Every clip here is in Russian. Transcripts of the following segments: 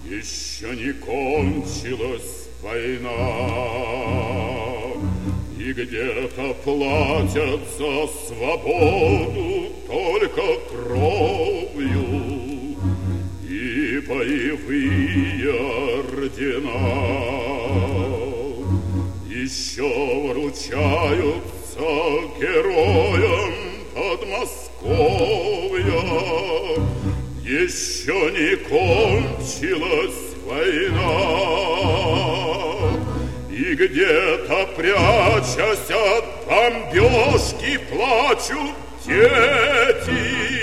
Еще не кончилась война, и где-то платят за свободу только кровью и боевые ордена. Еще вручаются героям Подмосковья. Еще не кончилась война, и где-то, прячась от бомбежки, плачут дети,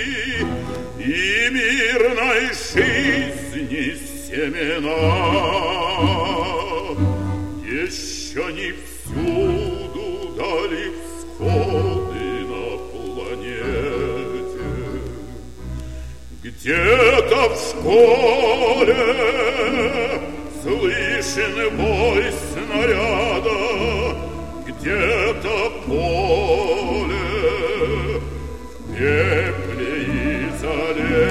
и мирной жизни семена. Еще не всюду дали всходы на планете. Где-то в школе слышен вой снаряда, где-то поле в пепле и зале.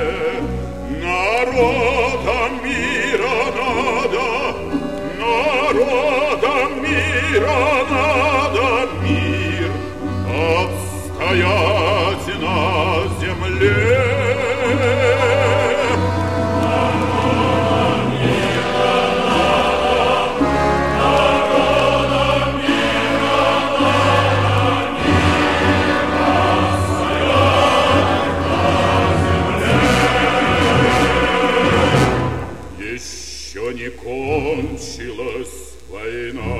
Народам мира надо, народам мира надо, мир отстоять на земле. Не кончилась война,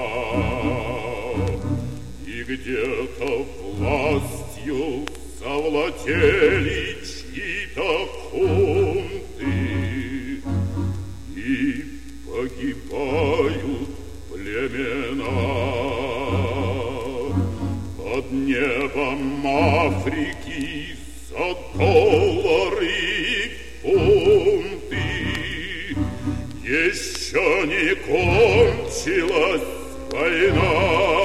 и где-то властью завладели чьи-то хунты, и погибают племена. Под небом Африки за доллары и фунты. Еще не кончилась война,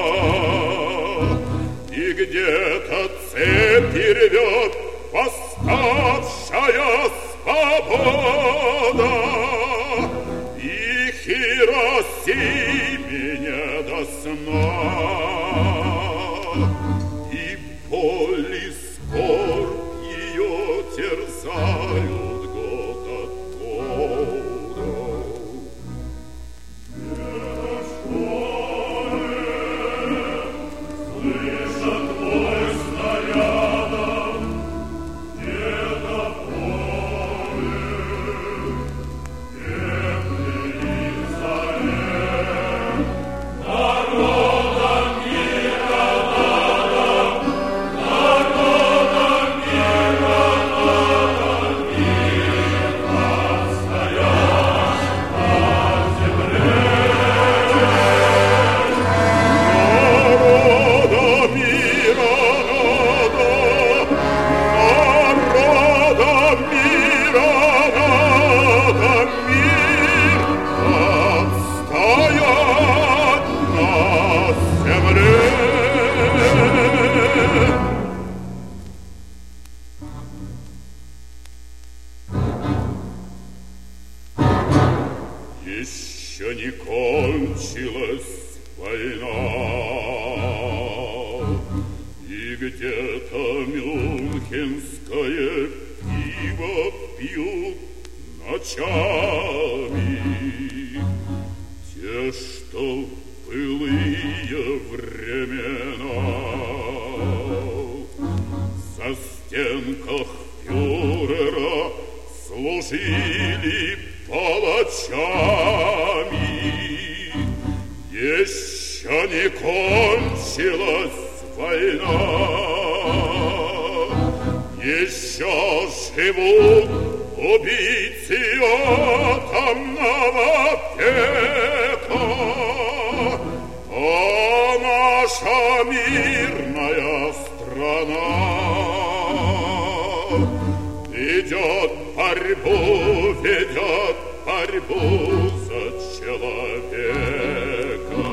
и где-то цепи рвет восставшая свобода, и Хиросиме не до сна, и боль и скорбь ее терзают год от года. Еще не кончилась война, и где-то мюнхенское пиво пьют ночами те, что в былые времена за стенках фюрера служили палачами. Еще не кончилась война, еще живут убийцы атомного века, а наша мирная страна ведет борьбу за человека.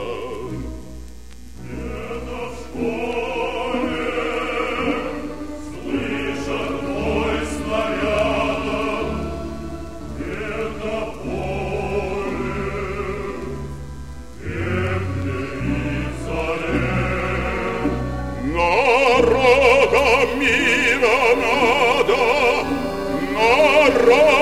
Где-то в школе слышат бой снарядов, где-то народа мира надо, народ.